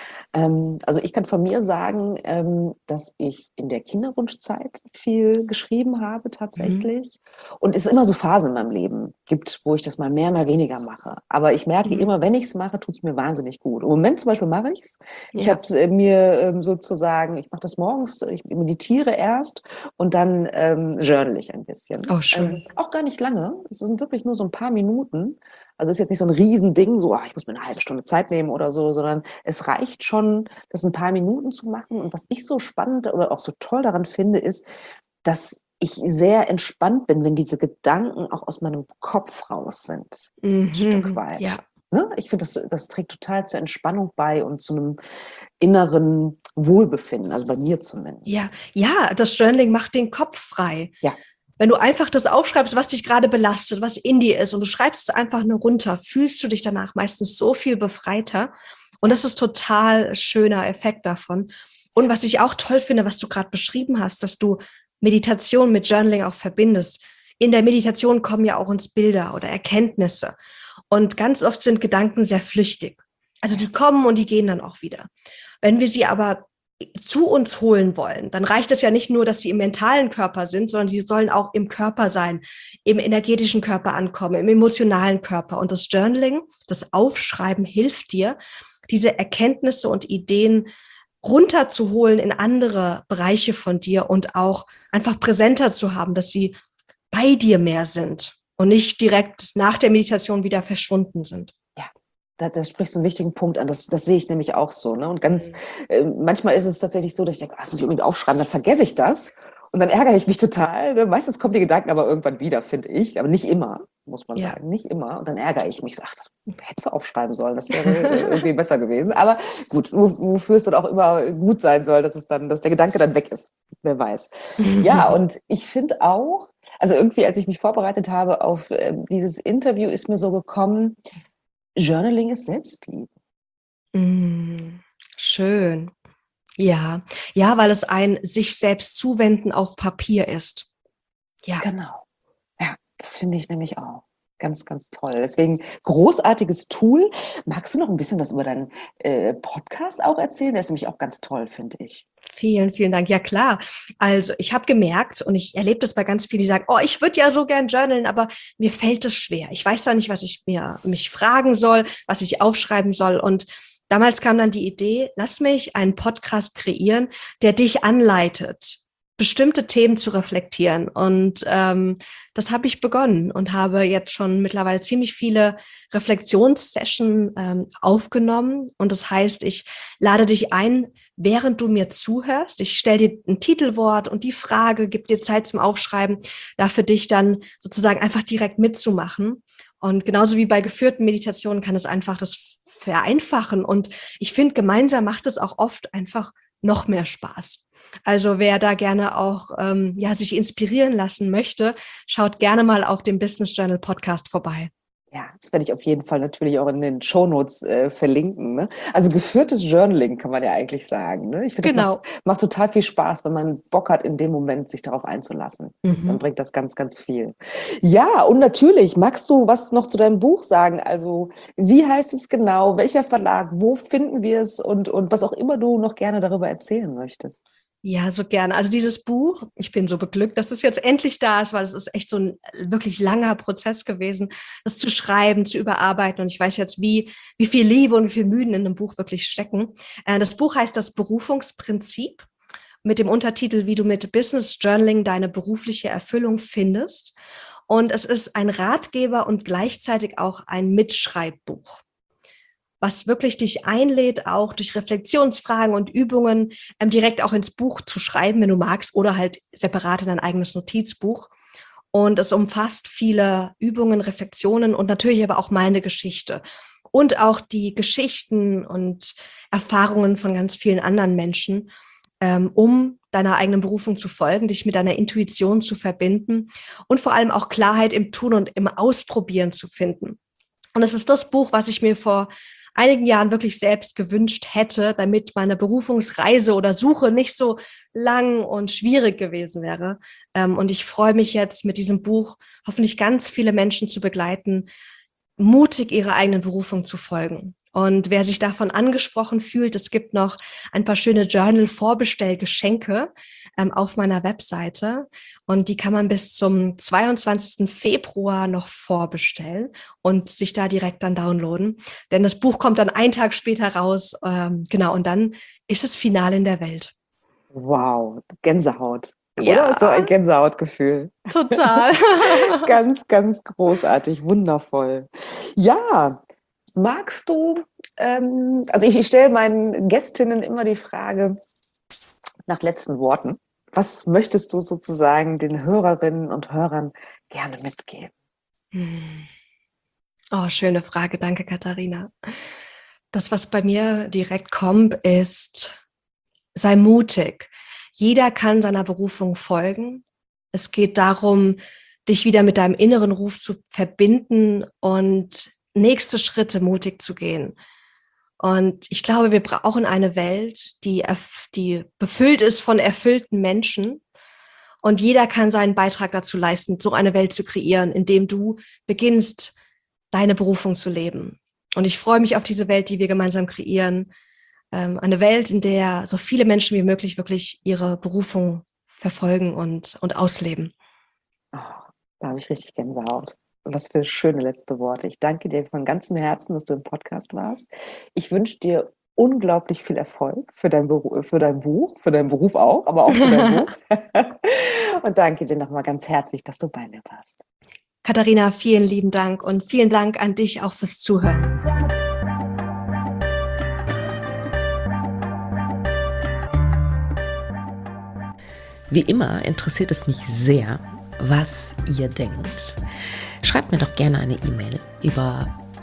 Also ich kann von mir sagen, dass ich in der Kinderwunschzeit viel geschrieben habe tatsächlich. Und es immer so Phasen in meinem Leben gibt, wo ich das mal mehr, mal weniger mache. Aber ich merke immer, wenn ich es mache, tut es mir wahnsinnig gut. Im Moment zum Beispiel mache ich es. Ich habe mir sozusagen, ich mache das morgens, ich meditiere erst und dann journal ich ein bisschen. Oh, schön. Auch gar nicht lange. Es sind wirklich nur so ein paar Minuten. Also es ist jetzt nicht so ein Riesending, so ich muss mir eine halbe Stunde Zeit nehmen oder so, sondern es reicht schon, das ein paar Minuten zu machen. Und was ich so spannend oder auch so toll daran finde, ist, dass ich sehr entspannt bin, wenn diese Gedanken auch aus meinem Kopf raus sind. Ein Stück weit. Ja. Ne? Ich finde, das trägt total zur Entspannung bei und zu einem inneren Wohlbefinden, also bei mir zumindest. Ja, das Journaling macht den Kopf frei. Ja. Wenn du einfach das aufschreibst, was dich gerade belastet, was in dir ist und du schreibst es einfach nur runter, fühlst du dich danach meistens so viel befreiter. Und das ist total schöner Effekt davon. Und was ich auch toll finde, was du gerade beschrieben hast, dass du Meditation mit Journaling auch verbindest. In der Meditation kommen ja auch uns Bilder oder Erkenntnisse. Und ganz oft sind Gedanken sehr flüchtig. Also die kommen und die gehen dann auch wieder. Wenn wir sie aber zu uns holen wollen, dann reicht es ja nicht nur, dass sie im mentalen Körper sind, sondern sie sollen auch im Körper sein, im energetischen Körper ankommen, im emotionalen Körper. Und das Journaling, das Aufschreiben hilft dir, diese Erkenntnisse und Ideen runterzuholen in andere Bereiche von dir und auch einfach präsenter zu haben, dass sie bei dir mehr sind und nicht direkt nach der Meditation wieder verschwunden sind. Da sprichst du einen wichtigen Punkt an. Das sehe ich nämlich auch so. Ne? Und manchmal ist es tatsächlich so, dass ich denke, das muss ich unbedingt aufschreiben, dann vergesse ich das. Und dann ärgere ich mich total. Ne? Meistens kommen die Gedanken aber irgendwann wieder, finde ich. Aber nicht immer, muss man sagen. Nicht immer. Und dann ärgere ich mich so, das hättest du aufschreiben sollen. Das wäre irgendwie besser gewesen. Aber gut, wofür es dann auch immer gut sein soll, dass der Gedanke dann weg ist. Wer weiß. Ja, und ich finde auch, also irgendwie, als ich mich vorbereitet habe auf dieses Interview, ist mir so gekommen, Journaling ist Selbstliebe. Schön. Ja, weil es ein sich selbst zuwenden auf Papier ist. Ja. Genau. Ja, das finde ich nämlich auch. Ganz, ganz toll. Deswegen großartiges Tool. Magst du noch ein bisschen was über deinen Podcast auch erzählen? Der ist nämlich auch ganz toll, finde ich. Vielen, vielen Dank. Ja, klar. Also ich habe gemerkt und ich erlebe das bei ganz vielen, die sagen, oh, ich würde ja so gern journalen, aber mir fällt es schwer. Ich weiß da nicht, was ich mich fragen soll, was ich aufschreiben soll. Und damals kam dann die Idee, lass mich einen Podcast kreieren, der dich anleitet, bestimmte Themen zu reflektieren. Und das habe ich begonnen und habe jetzt schon mittlerweile ziemlich viele Reflexionssessions aufgenommen. Und das heißt, ich lade dich ein, während du mir zuhörst. Ich stelle dir ein Titelwort und die Frage, gib dir Zeit zum Aufschreiben, da für dich dann sozusagen einfach direkt mitzumachen. Und genauso wie bei geführten Meditationen kann es einfach das vereinfachen. Und ich finde, gemeinsam macht es auch oft einfach noch mehr Spaß. Also wer da gerne auch sich inspirieren lassen möchte, schaut gerne mal auf dem Business Journal Podcast vorbei. Ja, das werde ich auf jeden Fall natürlich auch in den Shownotes verlinken. Ne? Also geführtes Journaling kann man ja eigentlich sagen. Ne? Ich finde, das macht total viel Spaß, wenn man Bock hat, in dem Moment sich darauf einzulassen. Dann bringt das ganz, ganz viel. Ja, und natürlich, magst du was noch zu deinem Buch sagen? Also wie heißt es genau? Welcher Verlag? Wo finden wir es? Und was auch immer du noch gerne darüber erzählen möchtest. Ja, so gerne. Also dieses Buch, ich bin so beglückt, dass es jetzt endlich da ist, weil es ist echt so ein wirklich langer Prozess gewesen, das zu schreiben, zu überarbeiten. Und ich weiß jetzt, wie viel Liebe und wie viel Mühen in einem Buch wirklich stecken. Das Buch heißt Das Berufungsprinzip mit dem Untertitel, wie du mit Business Journaling deine berufliche Erfüllung findest. Und es ist ein Ratgeber und gleichzeitig auch ein Mitschreibbuch, was wirklich dich einlädt, auch durch Reflexionsfragen und Übungen direkt auch ins Buch zu schreiben, wenn du magst, oder halt separat in dein eigenes Notizbuch. Und es umfasst viele Übungen, Reflexionen und natürlich aber auch meine Geschichte und auch die Geschichten und Erfahrungen von ganz vielen anderen Menschen, um deiner eigenen Berufung zu folgen, dich mit deiner Intuition zu verbinden und vor allem auch Klarheit im Tun und im Ausprobieren zu finden. Und es ist das Buch, was ich mir vor einigen Jahren wirklich selbst gewünscht hätte, damit meine Berufungsreise oder Suche nicht so lang und schwierig gewesen wäre. Und ich freue mich jetzt, mit diesem Buch hoffentlich ganz viele Menschen zu begleiten, mutig ihrer eigenen Berufung zu folgen. Und wer sich davon angesprochen fühlt, es gibt noch ein paar schöne Journal-Vorbestellgeschenke auf meiner Webseite. Und die kann man bis zum 22. Februar noch vorbestellen und sich da direkt dann downloaden. Denn das Buch kommt dann einen Tag später raus. Und dann ist es Finale in der Welt. Wow, Gänsehaut. Ja. Oder? So ein Gänsehautgefühl. Total. Ganz, ganz großartig, wundervoll. Ja, magst du, also ich stelle meinen Gästinnen immer die Frage nach letzten Worten. Was möchtest du sozusagen den Hörerinnen und Hörern gerne mitgeben? Oh, schöne Frage. Danke, Katharina. Das, was bei mir direkt kommt, ist, sei mutig. Jeder kann seiner Berufung folgen. Es geht darum, dich wieder mit deinem inneren Ruf zu verbinden und nächste Schritte mutig zu gehen. Und ich glaube, wir brauchen eine Welt, die befüllt ist von erfüllten Menschen. Und jeder kann seinen Beitrag dazu leisten, so eine Welt zu kreieren, indem du beginnst, deine Berufung zu leben. Und ich freue mich auf diese Welt, die wir gemeinsam kreieren. Eine Welt, in der so viele Menschen wie möglich wirklich ihre Berufung verfolgen und ausleben. Oh, da habe ich richtig Gänsehaut. Und was für schöne letzte Worte. Ich danke dir von ganzem Herzen, dass du im Podcast warst. Ich wünsche dir unglaublich viel Erfolg für dein Buch, für deinen Beruf auch, aber auch für dein Buch. Und danke dir nochmal ganz herzlich, dass du bei mir warst. Katharina, vielen lieben Dank und vielen Dank an dich auch fürs Zuhören. Wie immer interessiert es mich sehr, was ihr denkt. Schreibt mir doch gerne eine E-Mail über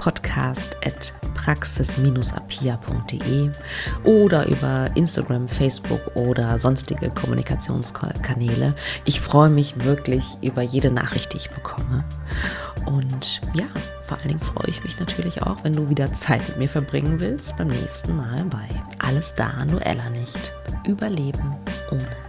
podcast@praxis-apia.de oder über Instagram, Facebook oder sonstige Kommunikationskanäle. Ich freue mich wirklich über jede Nachricht, die ich bekomme. Und ja, vor allen Dingen freue ich mich natürlich auch, wenn du wieder Zeit mit mir verbringen willst beim nächsten Mal bei Alles da, Noella nicht. Überleben ohne